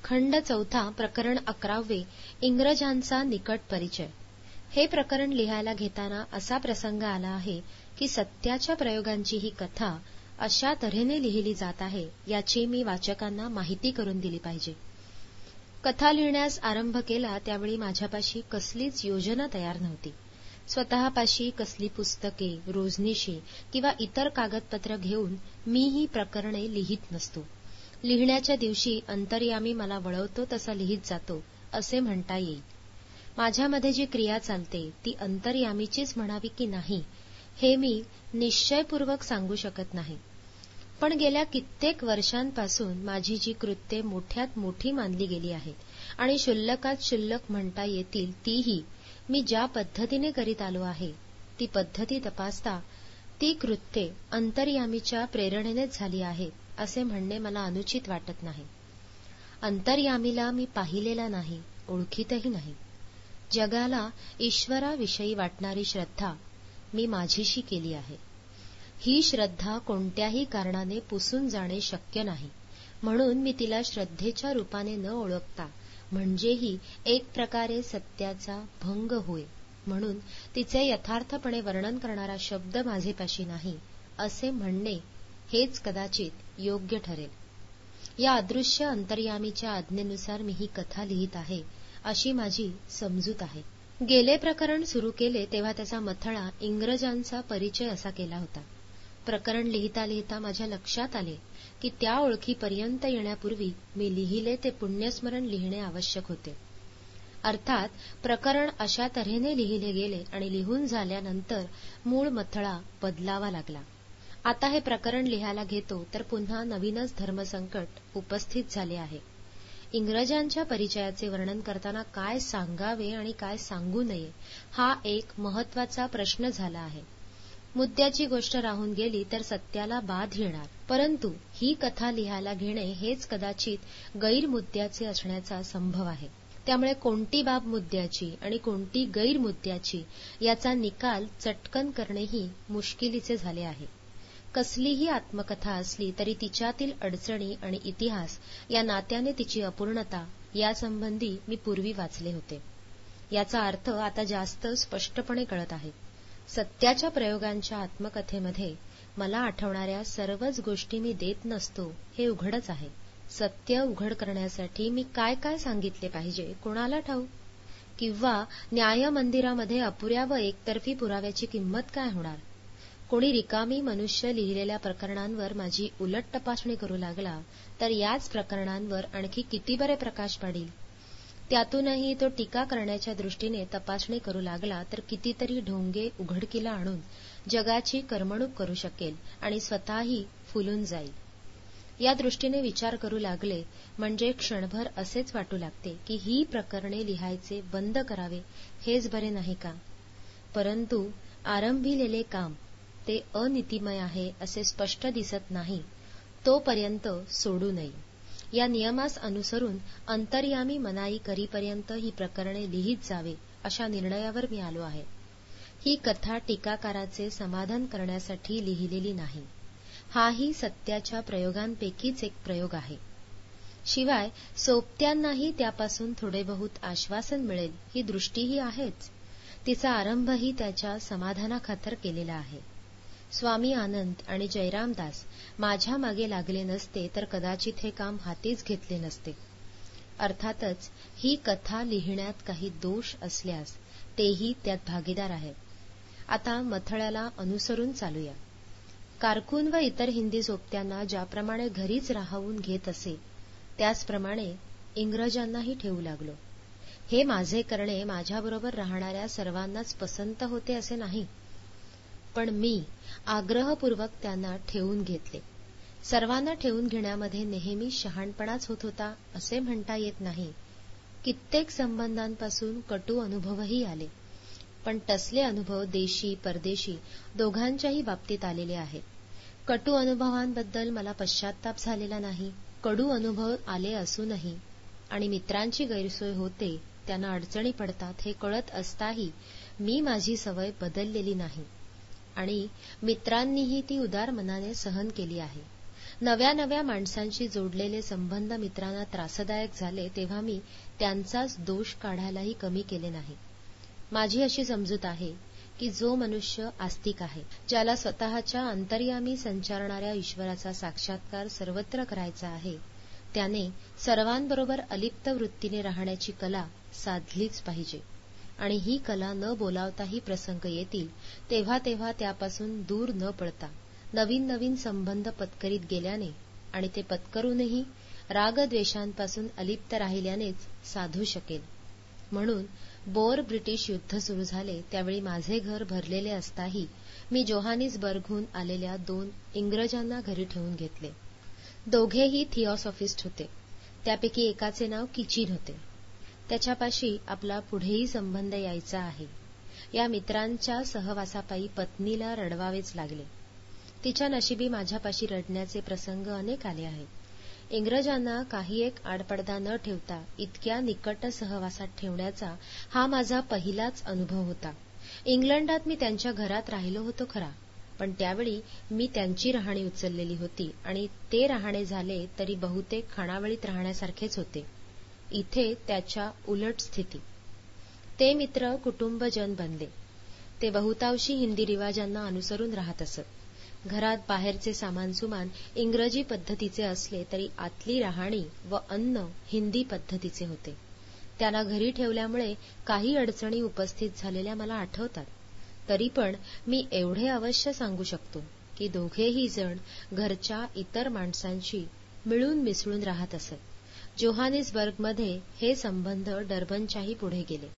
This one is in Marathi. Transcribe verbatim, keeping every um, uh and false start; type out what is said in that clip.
खंड चौथा, प्रकरण अकरावे, इंग्रजांचा निकट परिचय. हे प्रकरण लिहायला घेताना असा प्रसंग आला आहे की सत्याच्या प्रयोगांची ही कथा अशा तऱ्हेने लिहिली जात आहे याची मी वाचकांना माहिती करून दिली पाहिजे. कथा लिहिण्यास आरंभ केला त्यावेळी माझ्यापाशी कसलीच योजना तयार नव्हती. स्वतःपाशी कसली पुस्तके, रोजनिशी किंवा इतर कागदपत्र घेऊन मी ही प्रकरणे लिहित नसतो. लिहिण्याच्या दिवशी अंतर्यामी मला वळवतो तसा लिहित जातो असे म्हणता येईल. माझ्यामध्ये जी क्रिया चालते ती अंतर्यामीचीच म्हणावी की नाही हे मी निश्चयपूर्वक सांगू शकत नाही. पण गेल्या कित्येक वर्षांपासून माझी जी कृत्ये मोठ्यात मोठी मानली गेली आहेत आणि क्षुल्लकात क्षुल्लक म्हणता येतील तीही मी ज्या पद्धतीने करीत आलो आहे ती पद्धती तपासता ती कृत्ये अंतर्यामीच्या प्रेरणेनेच झाली आहेत असे म्हणणे मला अनुचित वाटत नाही. अंतर्यामीला मी पाहिलेला नाही, ओळखीतही नाही. जगाला ईश्वराविषयी वाटणारी श्रद्धा मी माझीशी केली आहे. ही श्रद्धा कोणत्याही कारणाने पुसून जाणे शक्य नाही, म्हणून मी तिला श्रद्धेच्या रूपाने न ओळखता म्हणजेही एक प्रकारे सत्याचा भंग होय म्हणून तिचे यथार्थपणे वर्णन करणारा शब्द माझेपाशी नाही असे म्हणणे हेच कदाचित योग्य ठरेल. या अदृश्य अंतर्यामीच्या आज्ञेनुसार मी ही कथा लिहित आहे अशी माझी समजूत आहे. गेले प्रकरण सुरू केले तेव्हा त्याचा मथळा इंग्रजांचा परिचय असा केला होता. प्रकरण लिहिता लिहिता माझ्या लक्षात आले की त्या ओळखीपर्यंत येण्यापूर्वी मी लिहिले ते पुण्यस्मरण लिहिणे आवश्यक होते. अर्थात प्रकरण अशा तऱ्हेने लिहिले गेले आणि लिहून झाल्यानंतर मूळ मथळा बदलावा लागला. आता हे प्रकरण लिहायला घेतो तर पुन्हा नवीनच धर्मसंकट उपस्थित झाले आहे. इंग्रजांच्या परिचयाचे वर्णन करताना काय सांगावे आणि काय सांगू नये हा एक महत्वाचा प्रश्न झाला आहे. मुद्द्याची गोष्ट राहून गेली तर सत्याला बाध येणार, परंतु ही कथा लिहायला घेणे हेच कदाचित गैरमुद्द्याचे असण्याचा संभव आहे. त्यामुळे कोणती बाब मुद्द्याची आणि कोणती गैरमुद्द्याची याचा निकाल चटकन करणेही मुश्किलीचे झाले आहे. कसलीही आत्मकथा असली तरी तिच्यातील अडचणी आणि इतिहास या नात्याने तिची अपूर्णता यासंबंधी मी पूर्वी वाचले होते. याचा अर्थ आता जास्त स्पष्टपणे कळत आहे. सत्याच्या प्रयोगांच्या आत्मकथेमध्ये मला आठवणाऱ्या सर्वच गोष्टी मी देत नसतो हे उघडच आहे. सत्य उघड करण्यासाठी मी काय काय सांगितले पाहिजे कोणाला ठाऊक? किंवा न्यायमंदिरामध्ये अपुऱ्या व एकतर्फी पुराव्याची किंमत काय होणार? कोणी रिकामी मनुष्य लिहिलेल्या प्रकरणांवर माझी उलट तपासणी करू लागला तर याच प्रकरणांवर आणखी किती बरे प्रकाश पाडील. त्यातूनही तो टीका करण्याच्या दृष्टीने तपासणी करू लागला तर कितीतरी ढोंगे उघडकीला आणून जगाची करमणूक करू शकेल आणि स्वतःही फुलून जाईल. या दृष्टीने विचार करू लागले म्हणजे क्षणभर असेच वाटू लागते की ही प्रकरणे लिहायचे बंद करावे हेच बरे नाही का? परंतु आरंभिलेले काम ते अनितिमय आहे असे स्पष्ट दिसत नाही तोपर्यंत सोडू नये. या नियमास अनुसरून अंतर्यामी मनाई करीपर्यंत ही प्रकरणे लिहित जावे अशा निर्णयावर मी आलो आहे. ही कथा टीकाकाराचे समाधान करण्यासाठी लिहिलेली नाही. हाही सत्याच्या प्रयोगांपैकीच एक प्रयोग आहे. शिवाय सोबत्यांनाही त्यापासून थोडे बहुत आश्वासन मिळेल ही दृष्टीही आहेच. तिचा आरंभही त्याच्या समाधानाखातर केलेला आहे. स्वामी आनंद आणि जयरामदास माझ्या मागे लागले नसते तर कदाचित हे काम हातीच घेतले नसते. अर्थातच ही कथा लिहिण्यात काही दोष असल्यास तेही त्यात भागीदार आहेत. आता मथळ्याला अनुसरून चालूया. कारकून व इतर हिंदी सोबत्यांना ज्याप्रमाणे घरीच राहून घेत असे त्याचप्रमाणे इंग्रजांनाही ठेवू लागलो. हे माझे करणे माझ्याबरोबर राहणाऱ्या सर्वांनाच पसंत होते असे नाही, पण मी आग्रहपूर्वक त्यांना ठेवून घेतले. सर्वांना ठेवून घेण्यामध्ये नेहमी शहाणपणाच होत होता असे म्हणता येत नाही. कित्येक संबंधांपासून कटू अनुभवही आले, पण तसले अनुभव देशी परदेशी दोघांच्याही बाबतीत आलेले आहेत. कटू अनुभवांबद्दल मला पश्चात्ताप झालेला नाही. कडू अनुभव आले असूनही आणि मित्रांची गैरसोय होते, त्यांना अडचणी पडतात हे कळत असताही मी माझी सवय बदललेली नाही आणि मित्रांनीही ती उदार मनाने सहन केली आहे. नव्या नव्या माणसांशी जोडलेले संबंध मित्रांना त्रासदायक झाले तेव्हा मी त्यांचाच दोष काढायलाही कमी केले नाही. माझी अशी समजूत आहे की जो मनुष्य आस्तिक आहे, ज्याला स्वतःच्या अंतर्यामी संचारणाऱ्या ईश्वराचा साक्षात्कार सर्वत्र करायचा आहे, त्याने सर्वांबरोबर अलिप्त वृत्तीने राहण्याची कला साधलीच पाहिजे. आणि ही कला न बोलावताही प्रसंग येतील तेव्हा तेव्हा त्यापासून दूर न पडता नवीन नवीन संबंध पत्करीत गेल्याने आणि ते पत्करूनही रागद्वेषांपासून अलिप्त राहिल्यानेच साधू शकेल. म्हणून बोर ब्रिटिश युद्ध सुरू झाले त्यावेळी माझे घर भरलेले असताही मी जोहानिसबर्गहून आलेल्या दोन इंग्रजांना घरी ठेवून घेतले. दोघेही थिऑसॉफिस्ट होते. त्यापैकी एकाचे नाव किचीन होते. त्याच्यापाशी आपला पुढेही संबंध यायचा आहे. या मित्रांच्या सहवासापायी पत्नीला रडवावेच लागले. तिच्या नशिबी माझ्यापाशी रडण्याचे प्रसंग अनेक आले आहेत. इंग्रजांना काही एक आडपडदा न ठेवता इतक्या निकट सहवासात ठेवण्याचा हा माझा पहिलाच अनुभव होता. इंग्लंडात मी त्यांच्या घरात राहिलो होतो खरा, पण त्यावेळी मी त्यांची राहणी उचललेली होती आणि ते राहणे झाले तरी बहुतेक खानावळीत राहण्यासारखेच होते. इथे त्याच्या उलट स्थिती. ते मित्र कुटुंबजन बनले. ते बहुतांशी हिंदी रिवाजांना अनुसरून राहत असत. घरात बाहेरचे सामानसुमान इंग्रजी पद्धतीचे असले तरी आतली राहणी व अन्न हिंदी पद्धतीचे होते. त्यांना घरी ठेवल्यामुळे काही अडचणी उपस्थित झालेल्या मला आठवतात. तरी पण मी एवढे अवश्य सांगू शकतो की दोघेही जण घरच्या इतर माणसांशी मिळून मिसळून राहत असत. जोहानिसबर्गमध्ये हे संबंध डर्बनच्याही पुढे गेले.